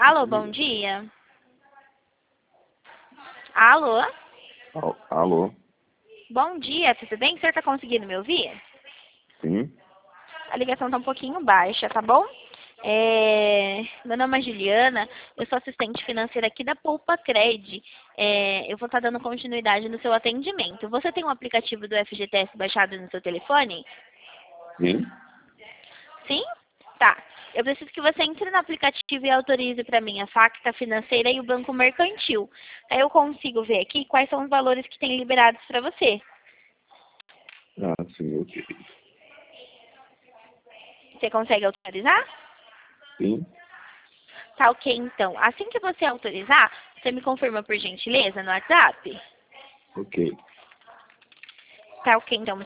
Alô, bom dia. Alô? Alô? Bom dia, tudo bem? O senhor está conseguindo me ouvir? Sim? A ligação está um pouquinho baixa, tá bom? Meu nome é Juliana, eu sou assistente financeira aqui da Poupa Cred. Eu vou estar dando continuidade no seu atendimento. Você tem um aplicativo do FGTS baixado no seu telefone? Sim? Sim? Tá. Eu preciso que você entre no aplicativo e autorize para mim a Facta Financeira e o Banco Mercantil. Aí eu consigo ver aqui quais são os valores que tem liberados para você. Ah, sim, ok. Você consegue autorizar? Sim? Tá ok, então. Assim que você autorizar, você me confirma por gentileza no WhatsApp? Ok. Tá ok, então.